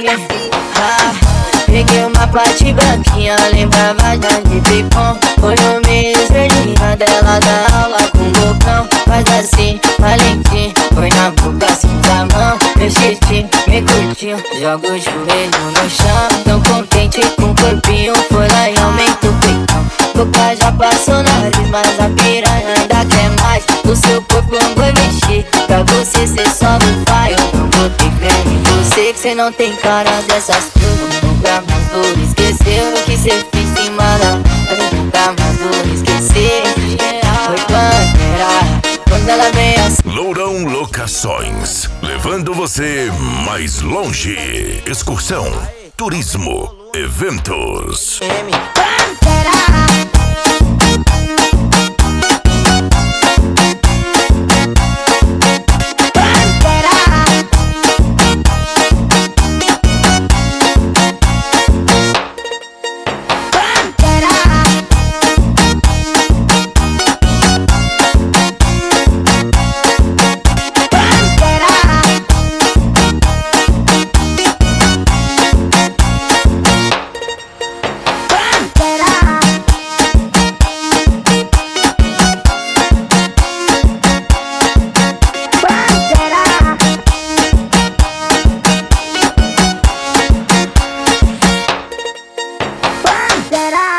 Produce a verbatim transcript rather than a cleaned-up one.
Ah, peguei uma parte branquinha, lembrava já de pipom. Foi no meio esverdeira dela da aula com bocão. Faz assim, valentim, põe na boca, cinta a mão. Meu xixi, me curtiu, joga o joelho no chão. Tão contente com o corpinho, foi lá e aumenta o peitão. Boca já passou nariz, mas a piranha ainda quer mais. O seu corpo eu vou mexer, pra você cê só não vai. Eu não vou ter fé em você, que cê não tem cara dessas coisas. Nunca mais vou esquecer o que cê fez em cima da hora. Nunca mais vou esquecer. Foi Pantera, quando ela vem assim. Lourão Locações, levando você mais longe. Excursão, turismo, eventos. Será?